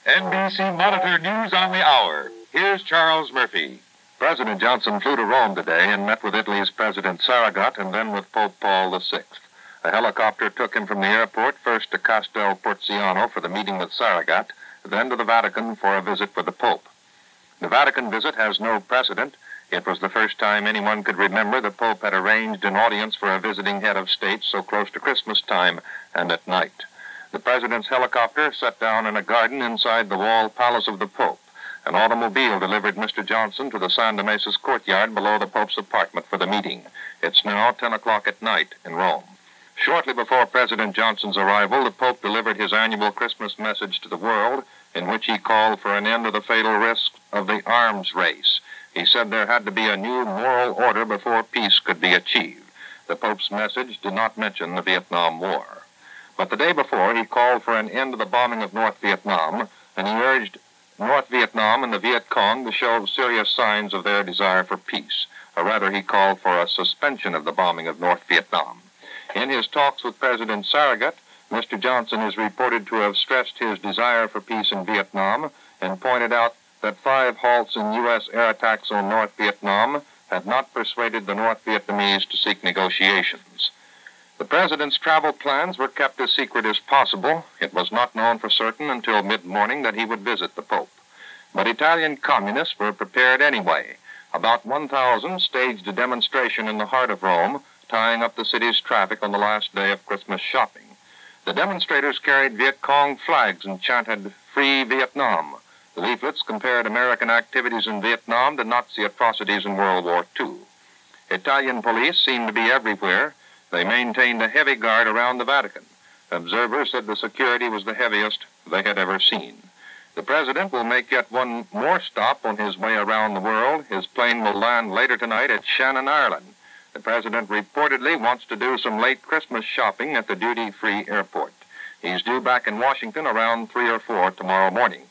NBC Monitor News on the Hour. Here's Charles Murphy. President Johnson flew to Rome today and met with Italy's President Saragat and then with Pope Paul VI. A helicopter took him from the airport first to Castel Porziano for the meeting with Saragat, then to the Vatican for a visit with the Pope. The Vatican visit has no precedent. It was the first time anyone could remember the Pope had arranged an audience for a visiting head of state so close to Christmas time and at night. The President's helicopter set down in a garden inside the walled palace of the Pope. An automobile delivered Mr. Johnson to the San Damasus courtyard below the Pope's apartment for the meeting. It's now 10 o'clock at night in Rome. Shortly before President Johnson's arrival, the Pope delivered his annual Christmas message to the world, in which he called for an end to the fatal risk of the arms race. He said there had to be a new moral order before peace could be achieved. The Pope's message did not mention the Vietnam War. But the day before, he called for an end to the bombing of North Vietnam, and he urged North Vietnam and the Viet Cong to show serious signs of their desire for peace. Or rather, he called for a suspension of the bombing of North Vietnam. In his talks with President Saragat, Mr. Johnson is reported to have stressed his desire for peace in Vietnam and pointed out that 5 halts in U.S. air attacks on North Vietnam had not persuaded the North Vietnamese to seek negotiations. The President's travel plans were kept as secret as possible. It was not known for certain until mid-morning that he would visit the Pope. But Italian communists were prepared anyway. About 1,000 staged a demonstration in the heart of Rome, tying up the city's traffic on the last day of Christmas shopping. The demonstrators carried Viet Cong flags and chanted, "Free Vietnam." The leaflets compared American activities in Vietnam to Nazi atrocities in World War II. Italian police seemed to be everywhere. They maintained a heavy guard around the Vatican. Observers said the security was the heaviest they had ever seen. The President will make yet one more stop on his way around the world. His plane will land later tonight at Shannon, Ireland. The President reportedly wants to do some late Christmas shopping at the duty-free airport. He's due back in Washington around 3 or 4 tomorrow morning.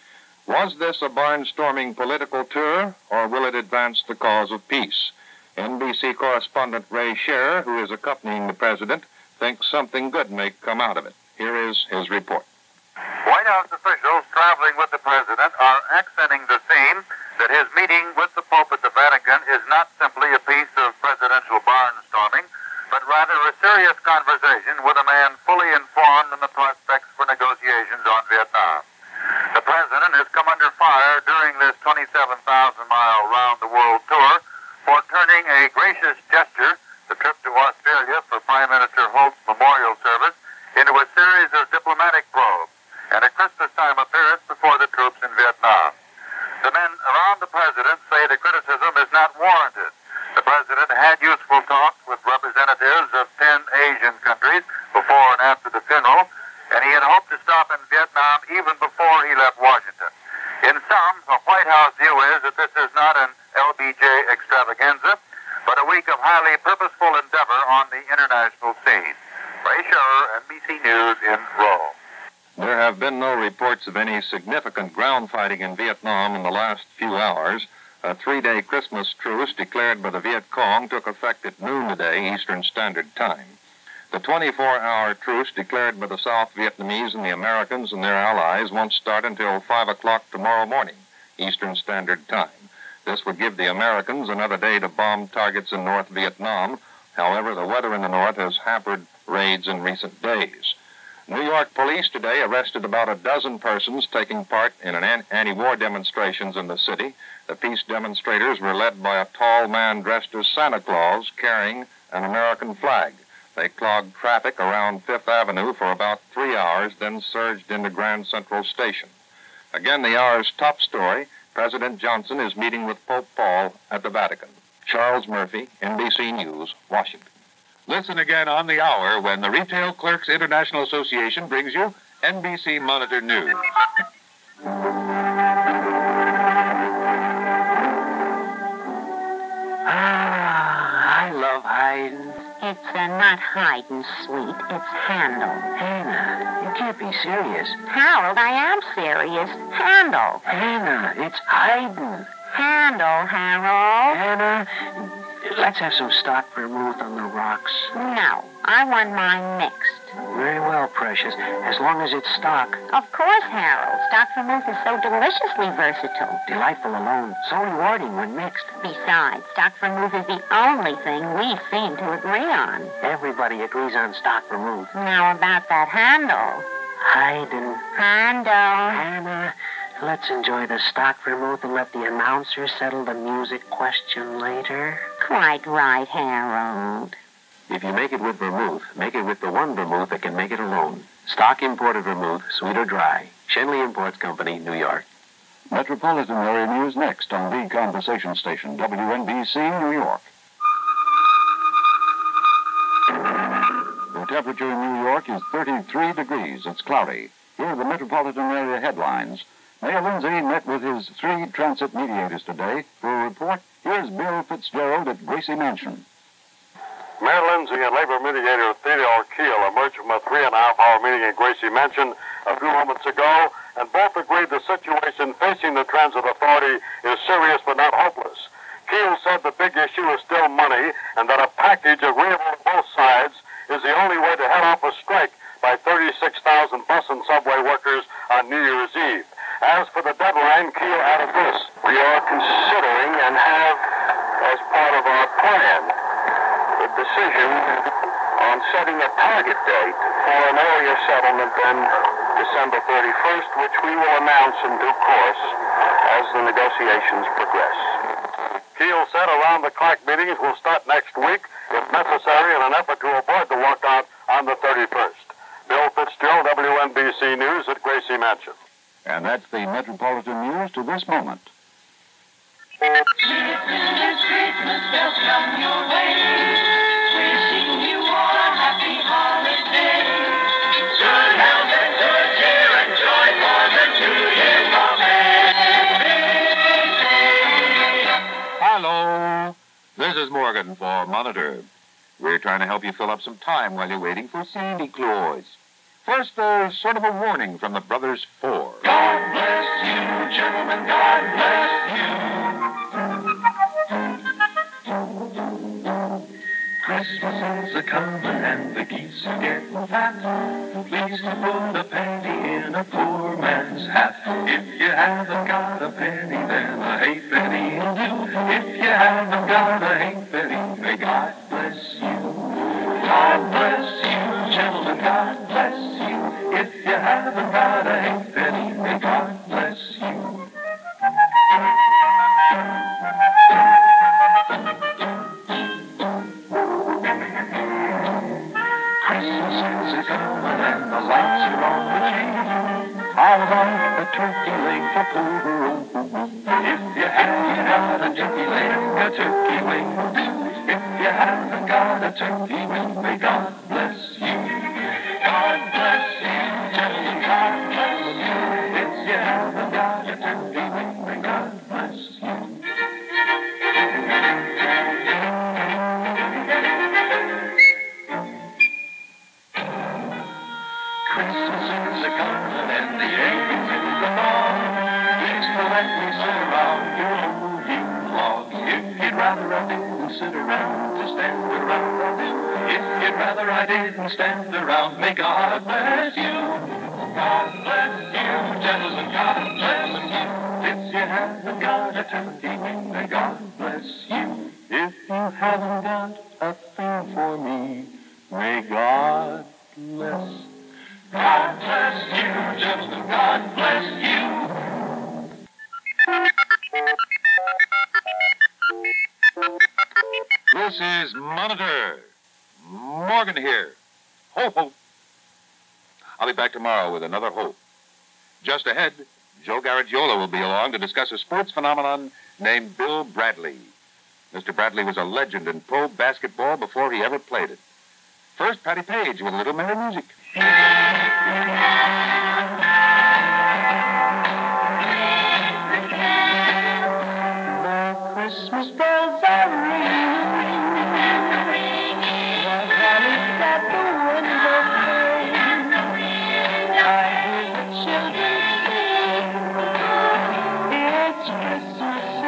Was this a barnstorming political tour, or will it advance the cause of peace? NBC correspondent Ray Scherer, who is accompanying the President, thinks something good may come out of it. Here is his report. White House officials traveling with the President are accenting the theme that his meeting with the Pope at the Vatican is not simply a piece of presidential barnstorming, but rather a serious conversation with a man fully informed on the prospects for negotiations on Vietnam. The President has come under fire during this 27,000-mile round-the-world tour for turning a gracious gesture, the trip to Australia for Prime Minister Holt's memorial service, into a series of diplomatic probes and a Christmas-time appearance before the troops in Vietnam. The men around the President say the criticism is not warranted. The President had useful talks with representatives of 10 Asian countries before and after the funeral, and he had hoped to stop in Vietnam even before he left Washington. In sum, the White House view is that this is not an LBJ extravaganza, but a week of highly purposeful endeavor on the international scene. Ray Scherer, NBC News in Rome. There have been no reports of any significant ground fighting in Vietnam in the last few hours. A 3-day Christmas truce declared by the Viet Cong took effect at noon today, Eastern Standard Time. The 24-hour truce declared by the South Vietnamese and the Americans and their allies won't start until 5 o'clock tomorrow morning, Eastern Standard Time. This would give the Americans another day to bomb targets in North Vietnam. However, the weather in the north has hampered raids in recent days. New York police today arrested about a dozen persons taking part in anti-war demonstrations in the city. The peace demonstrators were led by a tall man dressed as Santa Claus carrying an American flag. They clogged traffic around Fifth Avenue for about 3 hours, then surged into Grand Central Station. Again, the hour's top story, President Johnson is meeting with Pope Paul at the Vatican. Charles Murphy, NBC News, Washington. Listen again on the hour when the Retail Clerks International Association brings you NBC Monitor News. I love Haydn. It's not Haydn, sweet. It's Handel. Hannah, you can't be serious. Harold, I am serious. Handel. Hannah, it's Haydn. Handel, Harold. Hannah, let's have some stock vermouth on the rocks. No, I want mine mixed. Very well, Precious. As long as it's stock. Of course, Harold. Stock vermouth is so deliciously versatile. Delightful alone. So rewarding when mixed. Besides, stock vermouth is the only thing we seem to agree on. Everybody agrees on stock vermouth. Now about that handle. Haydn. Handle. Hannah, let's enjoy the stock vermouth and let the announcer settle the music question later. Quite right, Harold. If you make it with vermouth, make it with the one vermouth that can make it alone. Stock imported vermouth, sweet or dry. Shenley Imports Company, New York. Metropolitan area news next on the conversation station, WNBC, New York. The temperature in New York is 33 degrees. It's cloudy. Here are the metropolitan area headlines. Mayor Lindsay met with his 3 transit mediators today. For a report, here's Bill Fitzgerald at Gracie Mansion. Mayor Lindsay and labor mediator Theodore Keel emerged from a 3.5-hour meeting in Gracie Mansion a few moments ago, and both agreed the situation facing the transit authority is serious but not hopeless. Keel said the big issue is still money, and that a package agreeable to both sides is the only way to head off a strike by 36,000 bus and subway workers on New Year's Eve. As for the deadline, Keel added this: "We are considering and have, as part of our plan, the decision on setting a target date for an earlier settlement than December 31st, which we will announce in due course as the negotiations progress." Keel said around-the-clock meetings will start next week, if necessary, in an effort to avoid the walkout on the 31st. Bill Fitzgerald, WNBC News at Gracie Mansion. And that's the metropolitan news to this moment. Hello. This is Morgan for Monitor. We're trying to help you fill up some time while you're waiting for Santa Claus. First, there's sort of a warning from the Brothers Four. God bless you, gentlemen, God bless you. Christmas is a-comin' and the geese are getting fat. Please to put a penny in a poor man's hat. If you haven't got a penny, then a halfpenny will do. If you haven't got a halfpenny, may God bless you. God bless you, gentlemen, God bless you. If you haven't got a halfpenny, may God bless you. Christmas is a-comin' and the lights are on the tree. How about a turkey leg for poor? If you haven't got a turkey leg, a turkey wing will do. If you haven't got a turkey wing, may God bless you. God bless you, gentlemen, God bless you. If you haven't got a turkey wing, may God bless you. Christmas is a-comin' and the egg is in the barn. Please to let me sit around your whole Yule log. If you'd rather I didn't sit around to stand around, I do. If you'd rather I didn't stand around, may God bless you. God bless you, gentlemen, God bless you. If you haven't got a turkey wing, may God bless you. If you haven't got a thing for me, may God bless you. God bless you, gentlemen, God bless you. This is Monitor. Morgan here. Ho, ho. I'll be back tomorrow with another hope. Just ahead, Joe Garagiola will be along to discuss a sports phenomenon named Bill Bradley. Mr. Bradley was a legend in pro basketball before he ever played it. First, Patty Page with a little merry music. The Christmas bells are ringing. The holly's at the window pane. I hear the children sing. It's Christmas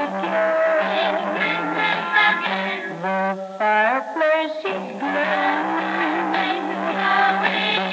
again. The fireplace is glowing.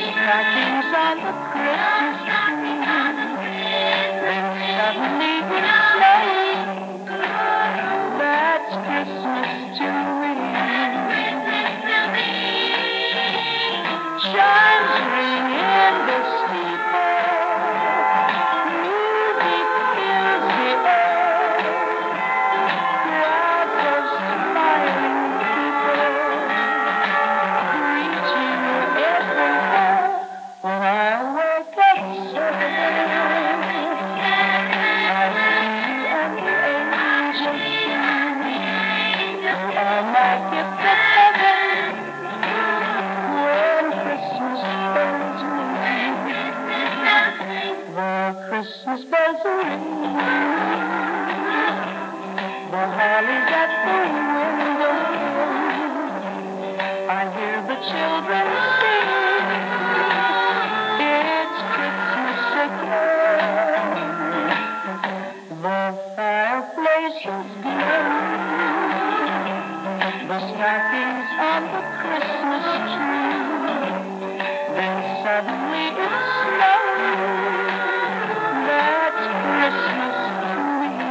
The Christmas bells ring. The holly's at the window. I hear the children sing. It's Christmas again. The fireplace is glowing. The stockings on the Christmas tree. Then suddenly it's snowing. That's Christmas to me.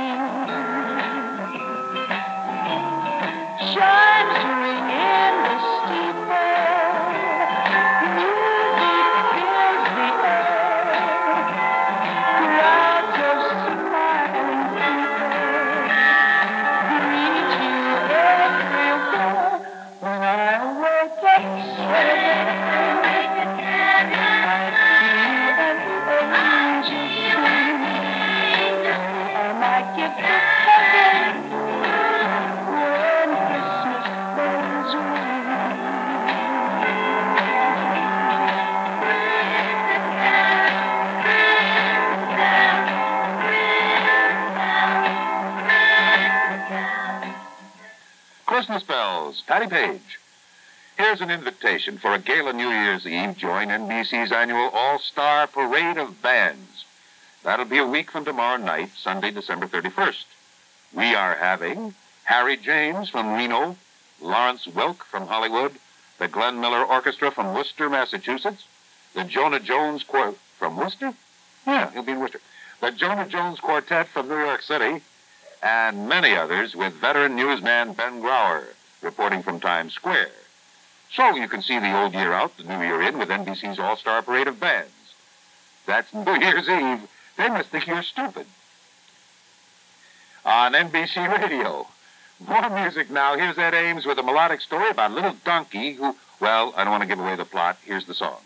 Chimes ring in the steeple. Music fills the air. Crowds of smiling people greet you everywhere. When I wake up suddenly, I see an angel sing. And I get to heaven when Christmas bells ring. Christmas bells, Patty Page. Here's an invitation for a gala New Year's Eve. Join NBC's annual All-Star Parade of Bands. That'll be a week from tomorrow night, Sunday, December 31st. We are having Harry James from Reno, Lawrence Welk from Hollywood, the Glenn Miller Orchestra from Worcester, Massachusetts, the Jonah Jones from Worcester? Yeah, he'll be in Worcester. The Jonah Jones Quartet from New York City, and many others with veteran newsman Ben Grauer reporting from Times Square. So you can see the old year out, the new year in, with NBC's All-Star Parade of Bands. That's New Year's Eve. They must think you're stupid. On NBC Radio, more music now. Here's Ed Ames with a melodic story about a little donkey who, well, I don't want to give away the plot. Here's the song.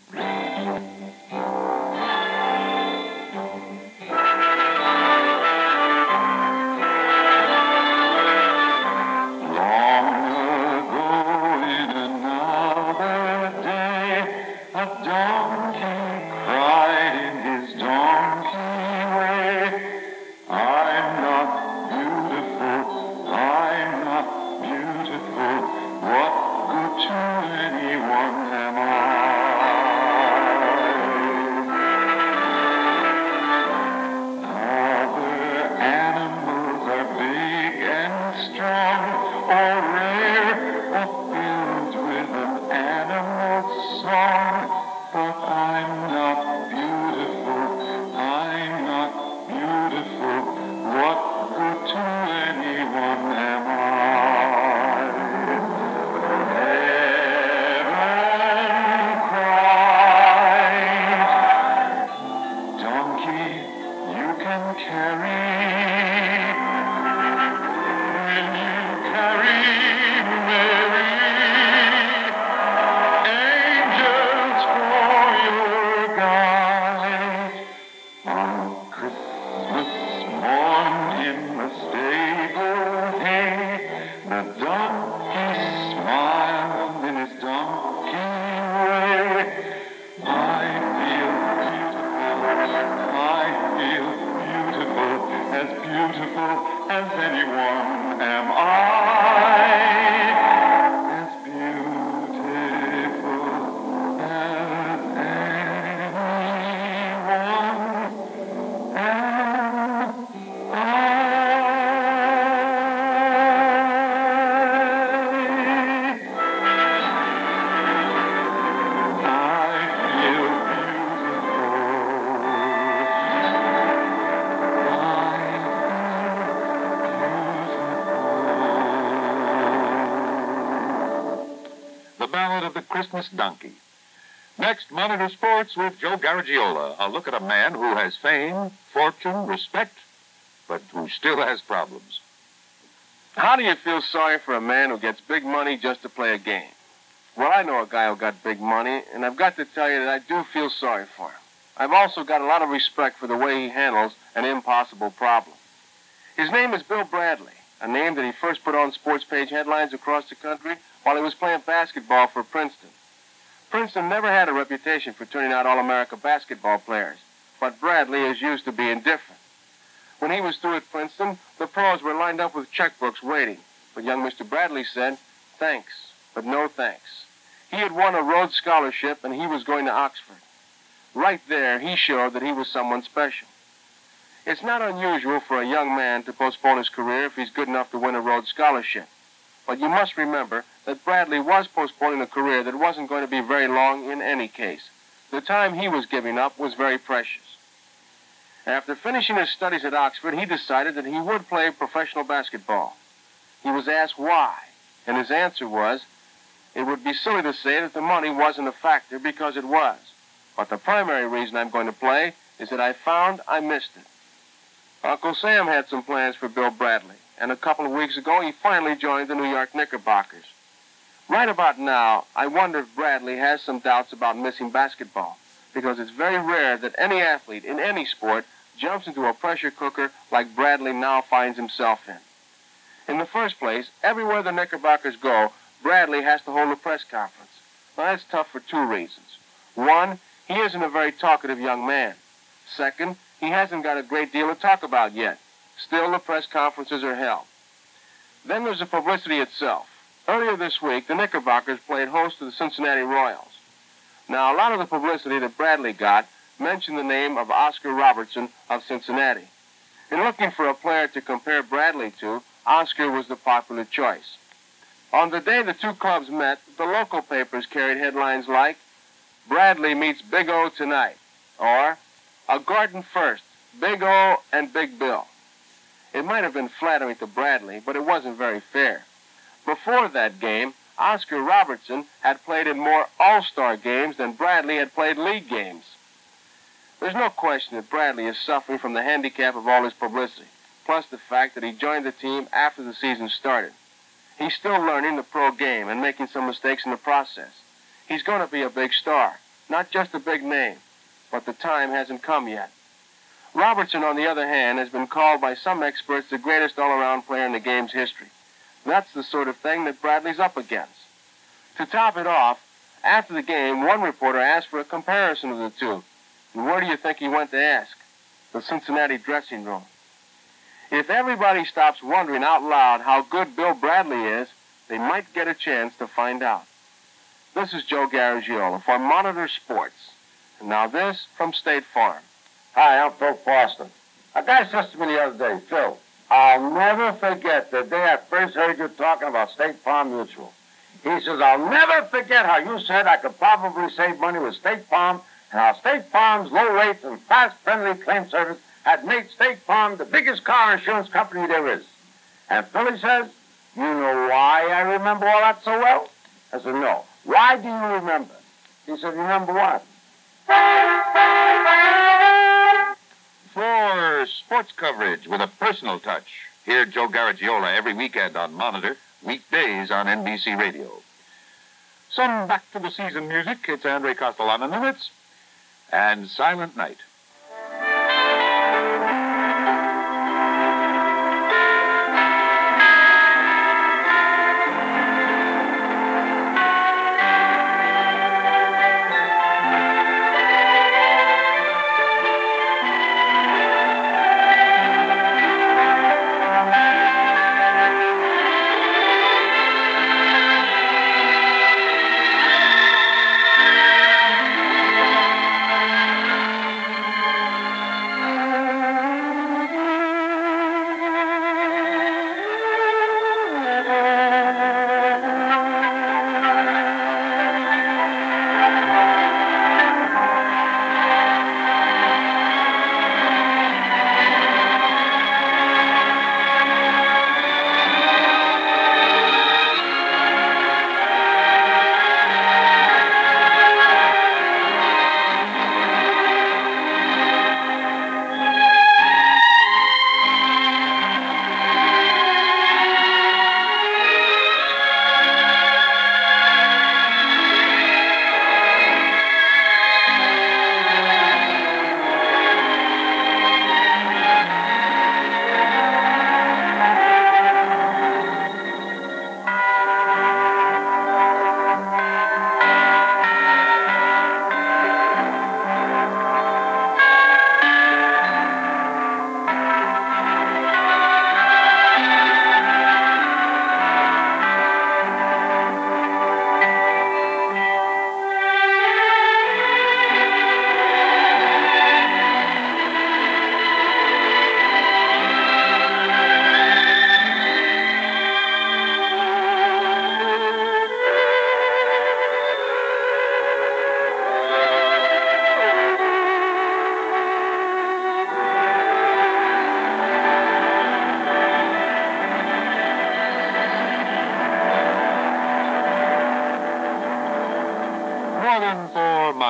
Christmas Donkey. Next, Monitor Sports with Joe Garagiola. A look at a man who has fame, fortune, respect, but who still has problems. How do you feel sorry for a man who gets big money just to play a game? Well, I know a guy who got big money, and I've got to tell you that I do feel sorry for him. I've also got a lot of respect for the way he handles an impossible problem. His name is Bill Bradley, a name that he first put on sports page headlines across the country while he was playing basketball for Princeton. Princeton never had a reputation for turning out All-America basketball players, but Bradley is used to being different. When he was through at Princeton, the pros were lined up with checkbooks waiting. But young Mr. Bradley said, thanks, but no thanks. He had won a Rhodes Scholarship, and he was going to Oxford. Right there, he showed that he was someone special. It's not unusual for a young man to postpone his career if he's good enough to win a Rhodes Scholarship. But you must remember that Bradley was postponing a career that wasn't going to be very long in any case. The time he was giving up was very precious. After finishing his studies at Oxford, he decided that he would play professional basketball. He was asked why, and his answer was, it would be silly to say that the money wasn't a factor, because it was. But the primary reason I'm going to play is that I found I missed it. Uncle Sam had some plans for Bill Bradley, and a couple of weeks ago he finally joined the New York Knickerbockers. Right about now, I wonder if Bradley has some doubts about missing basketball, because it's very rare that any athlete in any sport jumps into a pressure cooker like Bradley now finds himself in. In the first place, everywhere the Knickerbockers go, Bradley has to hold a press conference. Now, that's tough for two reasons. One, he isn't a very talkative young man. Second, he hasn't got a great deal to talk about yet. Still, the press conferences are held. Then there's the publicity itself. Earlier this week, the Knickerbockers played host to the Cincinnati Royals. Now, a lot of the publicity that Bradley got mentioned the name of Oscar Robertson of Cincinnati. In looking for a player to compare Bradley to, Oscar was the popular choice. On the day the two clubs met, the local papers carried headlines like, Bradley meets Big O tonight, or A Garden First, Big O and Big Bill. It might have been flattering to Bradley, but it wasn't very fair. Before that game, Oscar Robertson had played in more all-star games than Bradley had played league games. There's no question that Bradley is suffering from the handicap of all his publicity, plus the fact that he joined the team after the season started. He's still learning the pro game and making some mistakes in the process. He's going to be a big star, not just a big name, but the time hasn't come yet. Robertson, on the other hand, has been called by some experts the greatest all-around player in the game's history. That's the sort of thing that Bradley's up against. To top it off, after the game, one reporter asked for a comparison of the two. And where do you think he went to ask? The Cincinnati dressing room. If everybody stops wondering out loud how good Bill Bradley is, they might get a chance to find out. This is Joe Garagiola for Monitor Sports. And now this from State Farm. Hi, I'm Phil Boston. A guy says to me the other day, Phil, I'll never forget the day I first heard you talking about State Farm Mutual. He says, I'll never forget how you said I could probably save money with State Farm, and how State Farm's low rates and fast, friendly claim service had made State Farm the biggest car insurance company there is. And Philly says, you know why I remember all that so well? I said, no. Why do you remember? He said, remember what? For sports coverage with a personal touch, hear Joe Garagiola every weekend on Monitor, weekdays on NBC Radio. Some back-to-the-season music. It's Andre Castellano-Nimitz and Silent Night.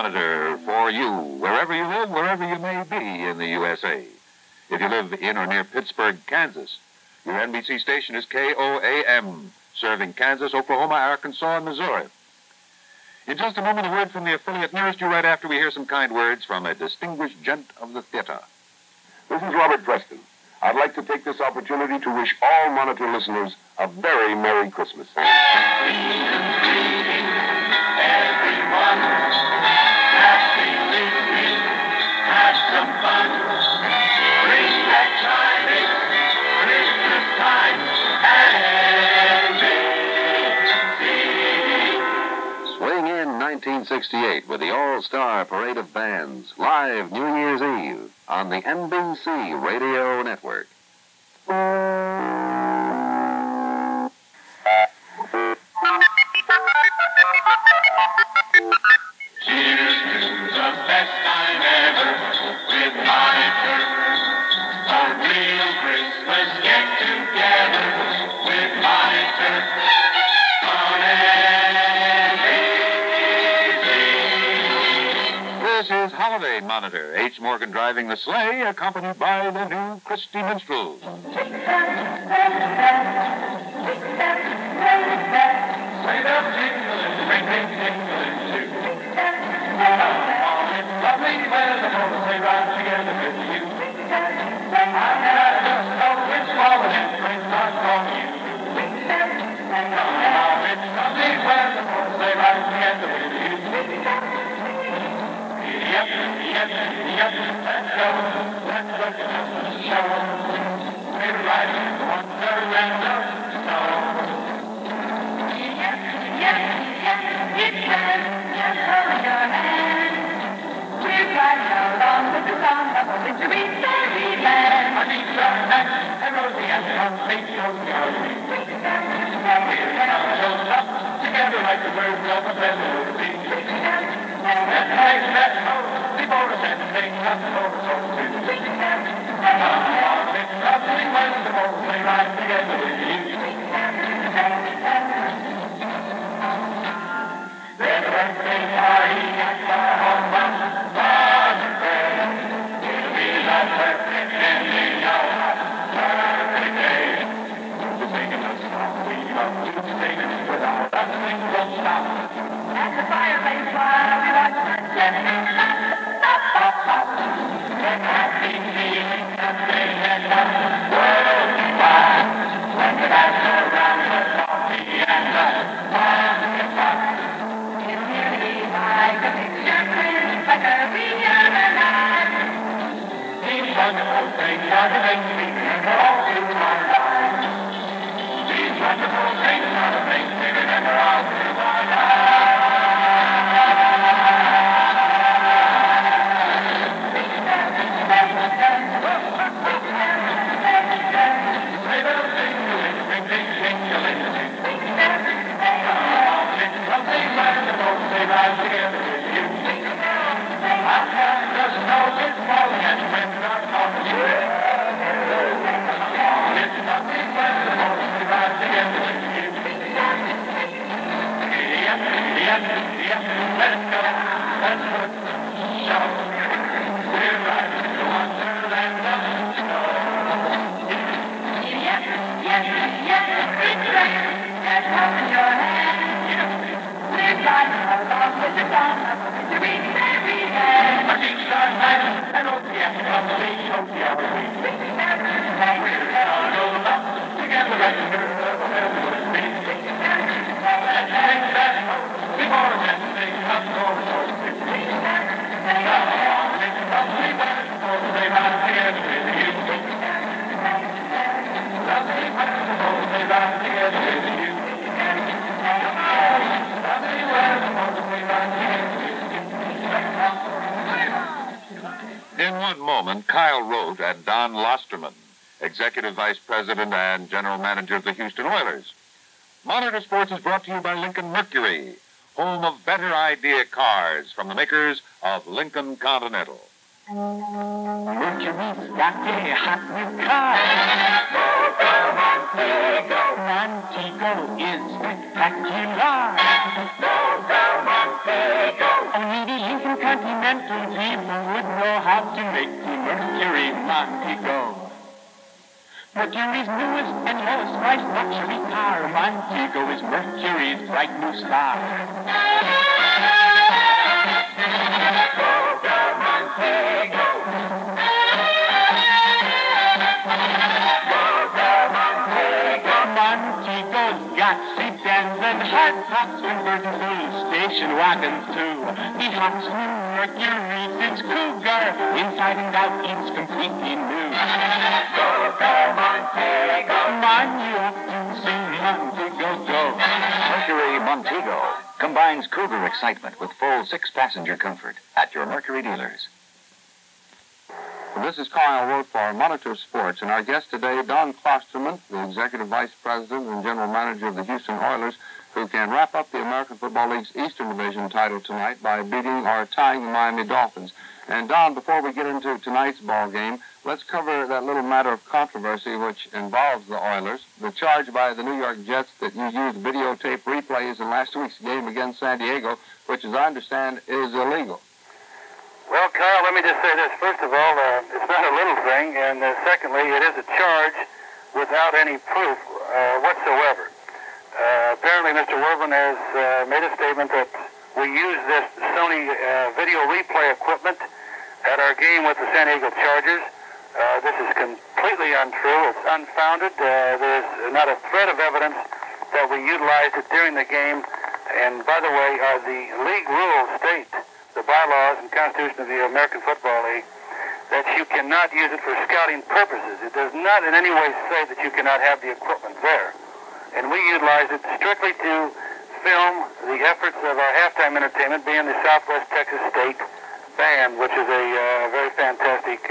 Monitor for you, wherever you live, wherever you may be in the USA. If you live in or near Pittsburgh, Kansas, your NBC station is KOAM, serving Kansas, Oklahoma, Arkansas, and Missouri. In just a moment, a word from the affiliate nearest you right after we hear some kind words from a distinguished gent of the theater. This is Robert Preston. I'd like to take this opportunity to wish all Monitor listeners a very Merry Christmas. Everyone, happy listening, have some fun. Bring that exciting Christmas time and Swing in 1968 with the All-Star Parade of Bands, live New Year's Eve on the NBC Radio Network. Cheers to the best time ever with Monitor. A real Christmas get-together with Monitor on NBC. This is Holiday Monitor. H. Morgan driving the sleigh, accompanied by the new Christy Minstrels. Sleigh bells jingling, ring, ring, tingling too. Come on, it's lovely weather for the sleigh ride together with you. I've got just a wish falling and spring starts on you. Come on, it's lovely weather for the sleigh ride together with you. Yep, yep, yep, let's go to the show. We're riding wonderland of snow. You can just hold your hand. We're riding along with the sound of a wintry fairyland. Anita and Rosie and complete Josie. We're snuggled up together like the birds of a melody. Let's take that note before us and sing a song too. Come on, it's lovely wonderful to ride together with you. There's a birthday party at the home of Monitor. It'll be the perfect ending of a perfect day. We're singing a song we love to sing without a single stop. At the fireplace while we watch the setting sun. Pop, pop, that happy feeling of being in the worldwide. When the guys around the coffee and the pumpkin pop. It's really like a picture print, like a reunion. These wonderful things are the things we remember all through our lives. These wonderful things are the things we remember all through our lives. In one moment, Kyle Rote and Don Losterman, Executive Vice President and General Manager of the Houston Oilers. Monitor Sports is brought to you by Lincoln Mercury, home of better idea cars from the makers of Lincoln Continental. Mercury's got a hot new car. Montego is spectacular. Montego. Only the Lincoln Continental people would know how to make the Mercury Montego. Mercury's newest and lowest price luxury car. Montego is Mercury's bright new star. Montego. Montego's got sedans and hardtops, convertible station wagons too. The hot's new Mercury, it's cougar. Inside and out, it's completely new. Montego. You have to see Montego go. Mercury Montego combines cougar excitement with full 6-passenger comfort at your Mercury dealers. This is Kyle Rote for Monitor Sports, and our guest today, Don Klosterman, the Executive Vice President and General Manager of the Houston Oilers, who can wrap up the American Football League's Eastern Division title tonight by beating or tying the Miami Dolphins. And Don, before we get into tonight's ball game, let's cover that little matter of controversy which involves the Oilers. The charge by the New York Jets that you used videotape replays in last week's game against San Diego, which, as I understand, is illegal. Well, Kyle, let me just say this. First of all, it's not a little thing, and secondly, it is a charge without any proof whatsoever. Apparently, Mr. Wervin has made a statement that we used this Sony video replay equipment at our game with the San Diego Chargers. This is completely untrue. It's unfounded. There's not a thread of evidence that we utilized it during the game. And by the way, the league rules state, the bylaws and Constitution of the American Football League, that you cannot use it for scouting purposes. It does not in any way say that you cannot have the equipment there. And we utilized it strictly to film the efforts of our halftime entertainment, being the Southwest Texas State Band, which is a very fantastic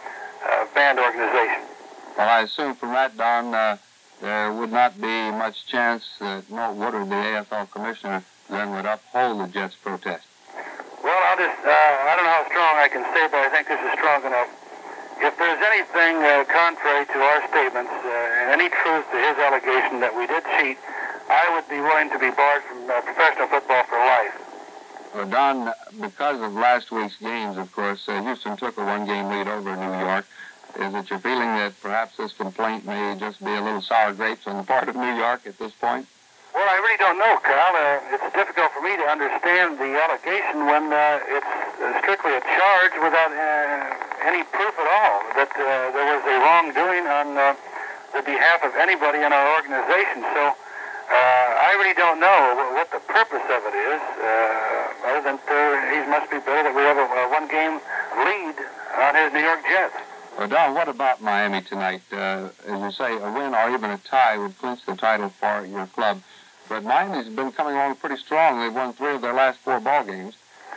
band organization. Well, I assume from that, Don, there would not be much chance that Milt Woodard, the AFL commissioner, then would uphold the Jets' protest. Well, I don't know how strong I can say, but I think this is strong enough. If there's anything contrary to our statements and any truth to his allegation that we did cheat, I would be willing to be barred from professional football for life. Well, Don, because of last week's games, of course, Houston took a one-game lead over New York. Is it your feeling that perhaps this complaint may just be a little sour grapes on the part of New York at this point? Well, I really don't know, Kyle. It's difficult for me to understand the allegation when it's strictly a charge without any proof at all that there was a wrongdoing on the behalf of anybody in our organization. So I really don't know what the purpose of it is, other than he must be better that we have a one-game lead on his New York Jets. Well, Don, what about Miami tonight? As you say, a win or even a tie would clinch the title for your club. But Miami's been coming along pretty strong. They've won 3 of their last 4 ball games.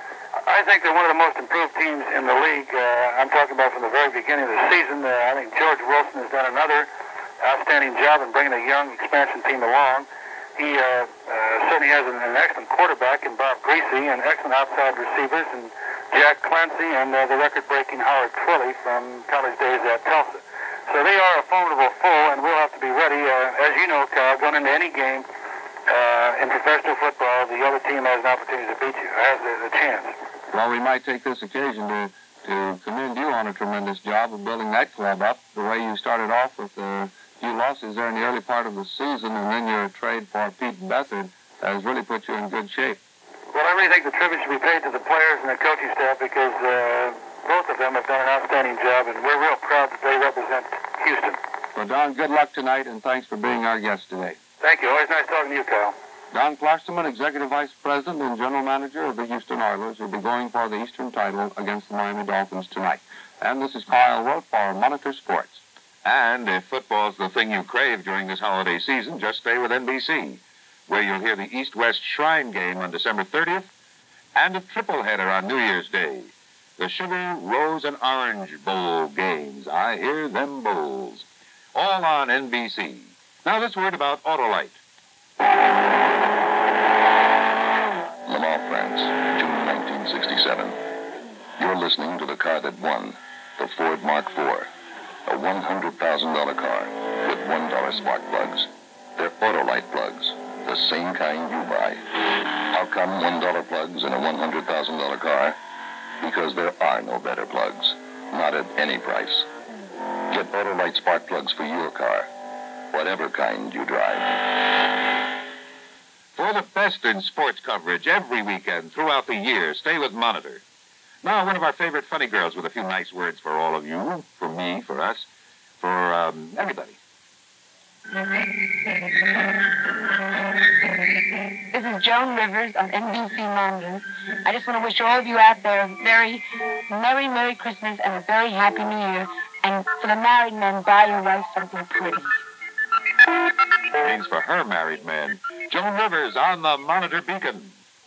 I think they're one of the most improved teams in the league. I'm talking about from the very beginning of the season. I think George Wilson has done another outstanding job in bringing a young expansion team along. He certainly has an excellent quarterback in Bob Greasy and excellent outside receivers and Jack Clancy and the record-breaking Howard Twilley from college days at Tulsa. So they are a formidable foe, and we'll have to be ready. As you know, Kyle, going into any game in professional football, the other team has an opportunity to beat you, has a chance. Well, we might take this occasion to commend you on a tremendous job of building that club up. The way you started off with a few losses there in the early part of the season, and then your trade for Pete Beathard has really put you in good shape. Well, I really think the tribute should be paid to the players and the coaching staff because both of them have done an outstanding job, and we're real proud that they represent Houston. Well, Don, good luck tonight, and thanks for being our guest today. Thank you. Always nice talking to you, Kyle. Don Klosterman, Executive Vice President and General Manager of the Houston Oilers, will be going for the Eastern title against the Miami Dolphins tonight. And this is Kyle Rote for Monitor Sports. And if football's the thing you crave during this holiday season, just stay with NBC, where you'll hear the East-West Shrine game on December 30th and a triple-header on New Year's Day. The Sugar, Rose, and Orange Bowl games. I hear them bowls. All on NBC. Now this word about Autolite. Lamar, France, June 1967. You're listening to the car that won, the Ford Mark IV, a $100,000 car with $1 spark plugs. They're Autolite plugs, the same kind you buy. How come $1 plugs in a $100,000 car? Because there are no better plugs. Not at any price. Get Autolite spark plugs for your car, whatever kind you drive. For the best in sports coverage every weekend throughout the year, stay with Monitor. Now, one of our favorite funny girls with a few nice words for all of you, for me, for us, for everybody. This is Joan Rivers on NBC London. I just want to wish all of you out there a very Merry Christmas and a very Happy New Year. And for the married men, buy your wife something pretty. Means for her married man. Joan Rivers on the Monitor Beacon.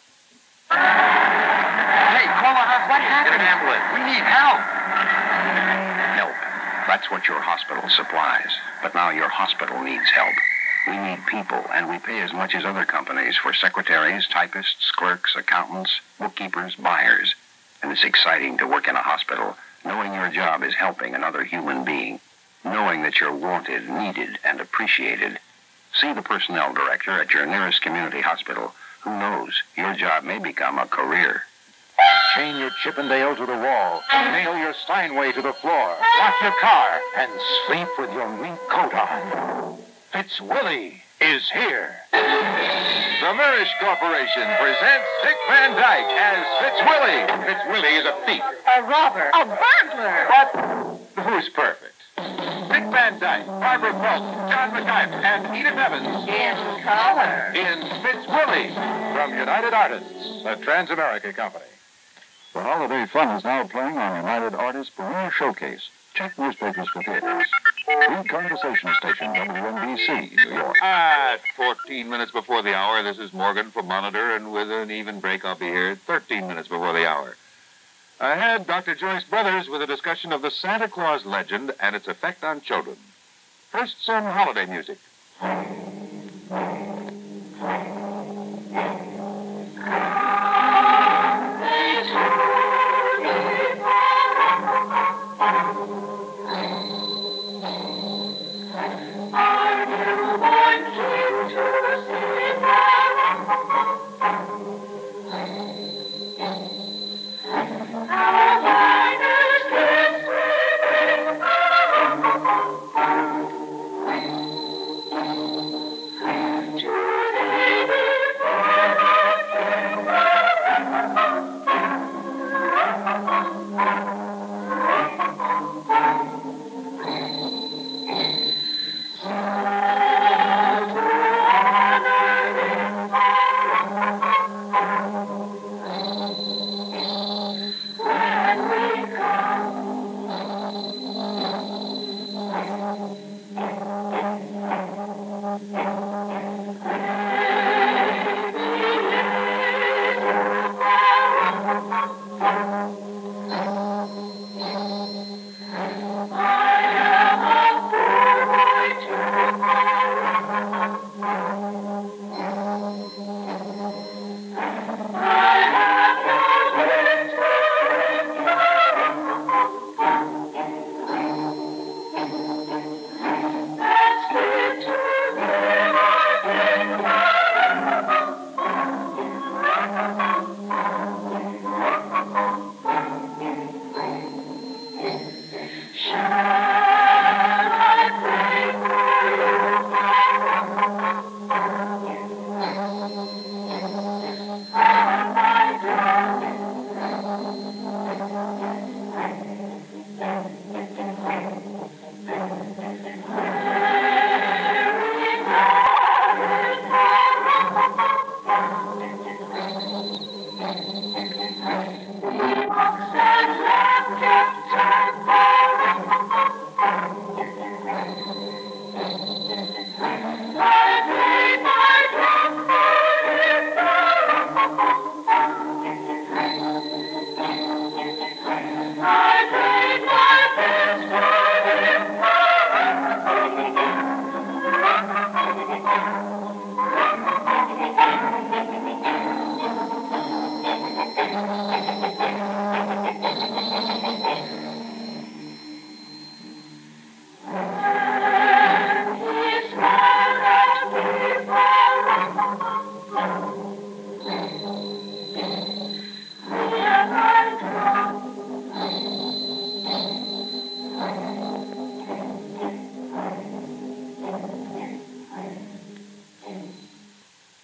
Hey, call the hospital. What happened? Get an ambulance. We need help. Help. That's what your hospital supplies. But now your hospital needs help. We need people, and we pay as much as other companies for secretaries, typists, clerks, accountants, bookkeepers, buyers. And it's exciting to work in a hospital, knowing your job is helping another human being, knowing that you're wanted, needed, and appreciated. See the personnel director at your nearest community hospital. Who knows, your job may become a career. Chain your Chippendale to the wall. Nail your Steinway to the floor. Lock your car and sleep with your mink coat on. Fitzwillie is here. The Mirisch Corporation presents Dick Van Dyke as Fitzwillie. Fitzwillie is a thief. A robber. A burglar. But who's perfect? Dick Van Dyke, Barbara Fulton, John McIver, and Edith Evans. In color. In Fitzwillie from United Artists, a Trans-America company. The holiday fun is now playing on United Artists Premier Showcase. Check newspapers for theaters. The conversation station, WNBC, New York. At 14 minutes before the hour, this is Morgan for Monitor, and with an even break, I'll be here at 13 minutes before the hour. Ahead, Dr. Joyce Brothers with a discussion of the Santa Claus legend and its effect on children. First, some holiday music.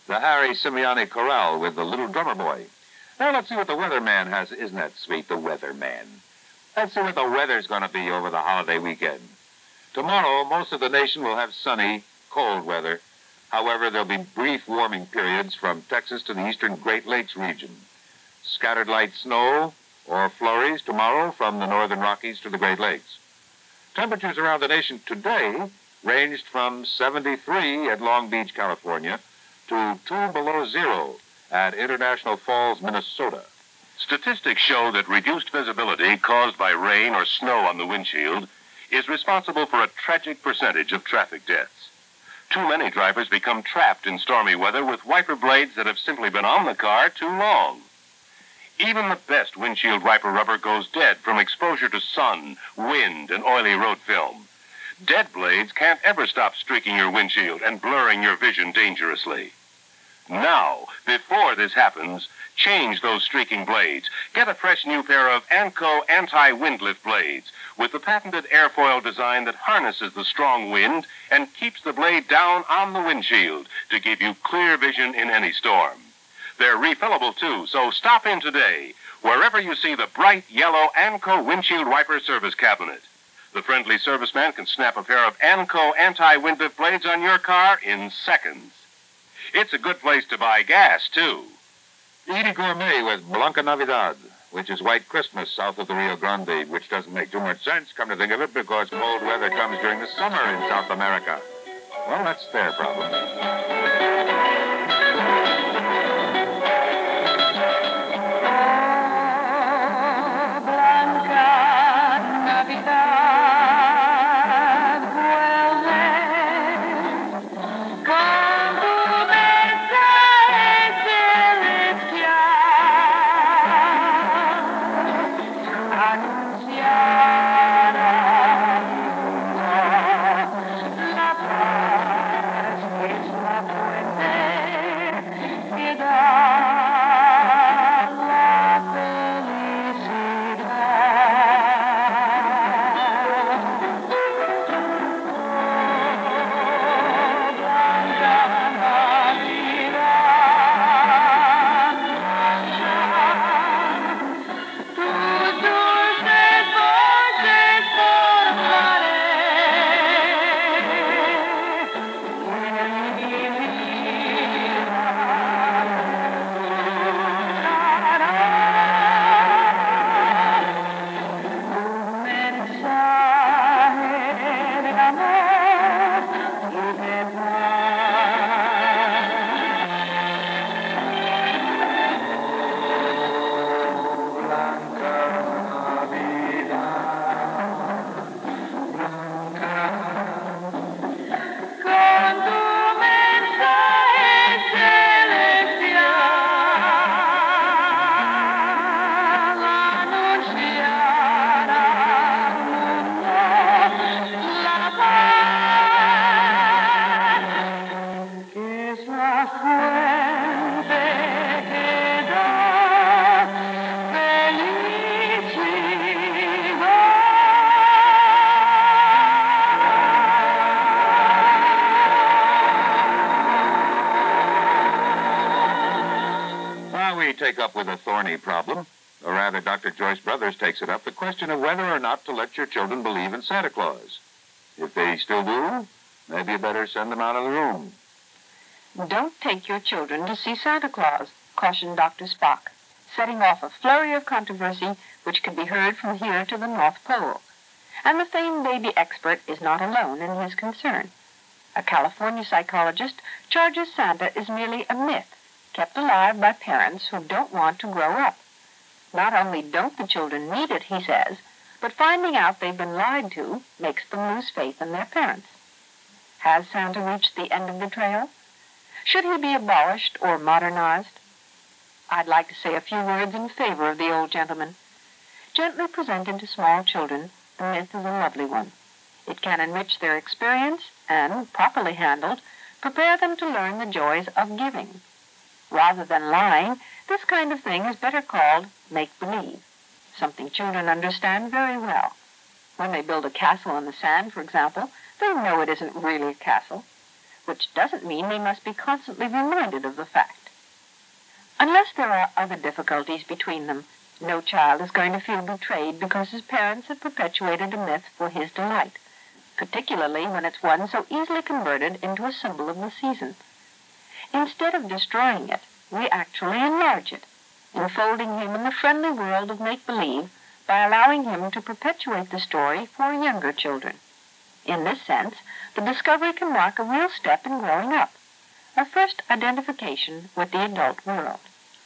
the Harry Simeone chorale with the Little Drummer Boy. Now let's see what the weatherman has. Isn't that sweet, the weatherman? Let's see what the weather's going to be over the holiday weekend. Tomorrow, most of the nation will have sunny, cold weather. However, there'll be brief warming periods from Texas to the eastern Great Lakes region. Scattered light snow or flurries tomorrow from the northern Rockies to the Great Lakes. Temperatures around the nation today ranged from 73 at Long Beach, California, to 2 below zero at International Falls, Minnesota. Statistics show that reduced visibility caused by rain or snow on the windshield is responsible for a tragic percentage of traffic deaths. Too many drivers become trapped in stormy weather with wiper blades that have simply been on the car too long. Even the best windshield wiper rubber goes dead from exposure to sun, wind, and oily road film. Dead blades can't ever stop streaking your windshield and blurring your vision dangerously. Now, before this happens, change those streaking blades. Get a fresh new pair of ANCO anti-windlift blades with the patented airfoil design that harnesses the strong wind and keeps the blade down on the windshield to give you clear vision in any storm. They're refillable, too, so stop in today, wherever you see the bright yellow ANCO windshield wiper service cabinet. The friendly serviceman can snap a pair of ANCO anti-windlift blades on your car in seconds. It's a good place to buy gas, too. Eat gourmet with Blanca Navidad, which is White Christmas south of the Rio Grande, which doesn't make too much sense, come to think of it, because cold weather comes during the summer in South America. Well, that's their problem. Take up with a thorny problem, or rather Dr. Joyce Brothers takes it up, the question of whether or not to let your children believe in Santa Claus. If they still do, maybe you better send them out of the room. Don't take your children to see Santa Claus, cautioned Dr. Spock, setting off a flurry of controversy which could be heard from here to the North Pole. And the famed baby expert is not alone in his concern. A California psychologist charges Santa is merely a myth, kept alive by parents who don't want to grow up. Not only don't the children need it, he says, but finding out they've been lied to makes them lose faith in their parents. Has Santa reached the end of the trail? Should he be abolished or modernized? I'd like to say a few words in favor of the old gentleman. Gently presented to small children, the myth is a lovely one. It can enrich their experience and, properly handled, prepare them to learn the joys of giving. Rather than lying, this kind of thing is better called make-believe, something children understand very well. When they build a castle in the sand, for example, they know it isn't really a castle. which doesn't mean they must be constantly reminded of the fact. Unless there are other difficulties between them, no child is going to feel betrayed because his parents have perpetuated a myth for his delight, particularly when it's one so easily converted into a symbol of the season. Instead of destroying it, we actually enlarge it, enfolding him in the friendly world of make-believe by allowing him to perpetuate the story for younger children. In this sense, the discovery can mark a real step in growing up, a first identification with the adult world.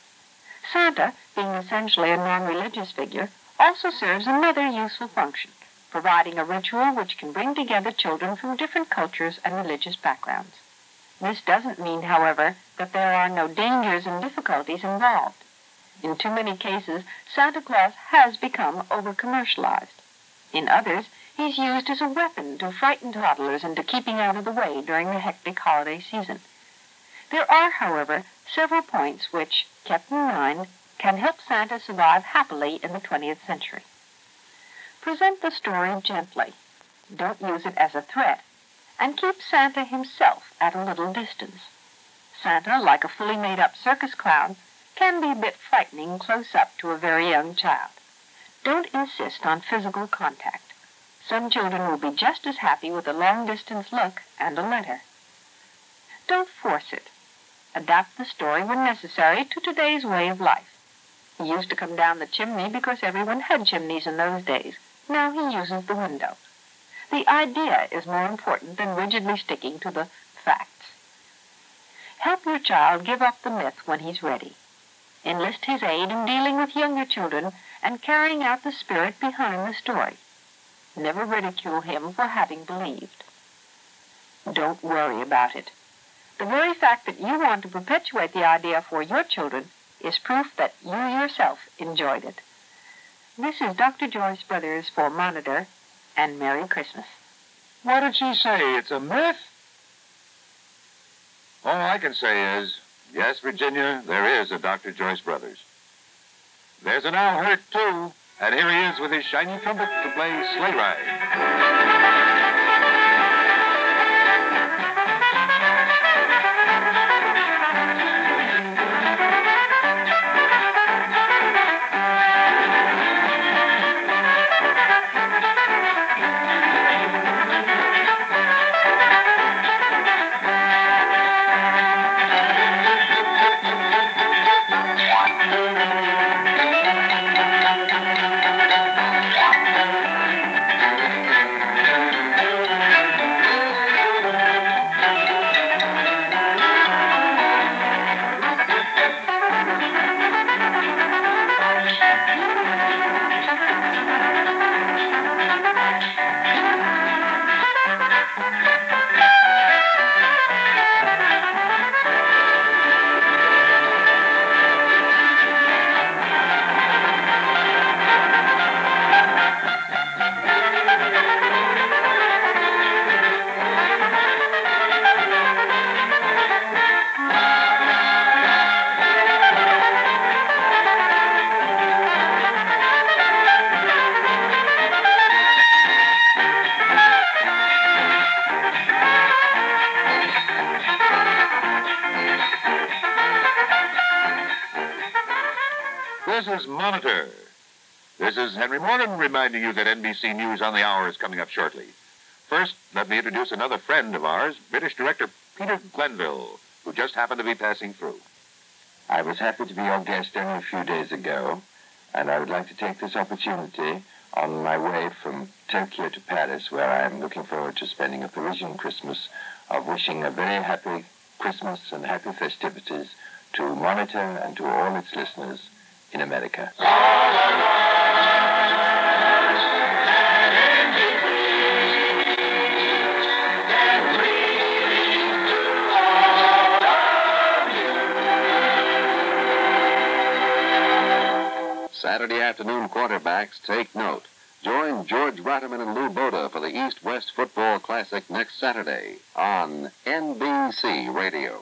Santa, being essentially a non-religious figure, also serves another useful function, providing a ritual which can bring together children from different cultures and religious backgrounds. This doesn't mean, however, that there are no dangers and difficulties involved. In too many cases, Santa Claus has become over-commercialized. In others, he's used as a weapon to frighten toddlers into keeping out of the way during the hectic holiday season. There are, however, several points which, kept in mind, can help Santa survive happily in the 20th century. Present the story gently. Don't use it as a threat, and keep Santa himself at a little distance. Santa, like a fully made-up circus clown, can be a bit frightening close up to a very young child. Don't insist on physical contact. Some children will be just as happy with a long-distance look and a letter. Don't force it. Adapt the story when necessary to today's way of life. He used to come down the chimney because everyone had chimneys in those days. Now he uses the window. The idea is more important than rigidly sticking to the facts. Help your child give up the myth when he's ready. Enlist his aid in dealing with younger children and carrying out the spirit behind the story. Never ridicule him for having believed. Don't worry about it. The very fact that you want to perpetuate the idea for your children is proof that you yourself enjoyed it. This is Dr. Joyce Brothers for Monitor, and Merry Christmas. What did she say? It's a myth? All I can say is, yes, Virginia, there is a Dr. Joyce Brothers. There's an Al Hurt, too, and here he is with his shiny trumpet to play Sleigh Ride. This is Monitor. This is Henry Morgan reminding you that NBC News on the Hour is coming up shortly. First, let me introduce another friend of ours, British director Peter Glenville, who just happened to be passing through. I was happy to be your guest only a few days ago, and I would like to take this opportunity on my way from Tokyo to Paris, where I am looking forward to spending a Parisian Christmas, of wishing a very happy Christmas and happy festivities to Monitor and to all its listeners in America. Saturday afternoon quarterbacks, take note. Join George Ratterman and Lou Boda for the East-West Football Classic next Saturday on NBC Radio.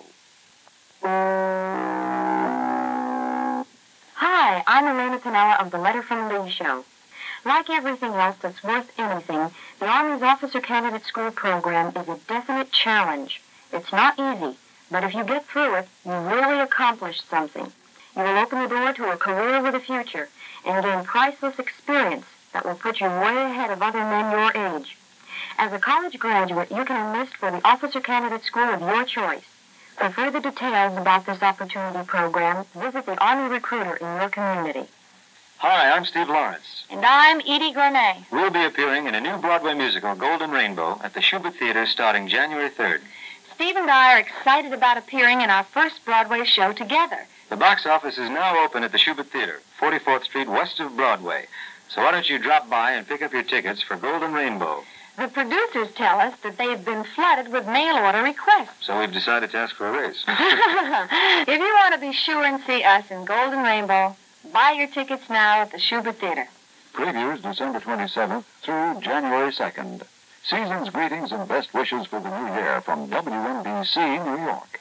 Hi, I'm Elena Pinella of the Letter from Lee show. Like everything else that's worth anything, the Army's Officer Candidate School program is a definite challenge. It's not easy, but if you get through it, you really accomplish something. You will open the door to a career with a future and gain priceless experience that will put you way ahead of other men your age. As a college graduate, you can enlist for the officer candidate school of your choice. For further details about this opportunity program, visit the Army recruiter in your community. Hi, I'm Steve Lawrence. And I'm Edie Gournay. We'll be appearing in a new Broadway musical, Golden Rainbow, at the Shubert Theater starting January 3rd. Steve and I are excited about appearing in our first Broadway show together. The box office is now open at the Shubert Theater, 44th Street west of Broadway. So why don't you drop by and pick up your tickets for Golden Rainbow? The producers tell us that they've been flooded with mail order requests. So we've decided to ask for a raise. If you want to be sure and see us in Golden Rainbow, buy your tickets now at the Shubert Theater. Previews December 27th through January 2nd. Season's greetings and best wishes for the new year from WNBC New York.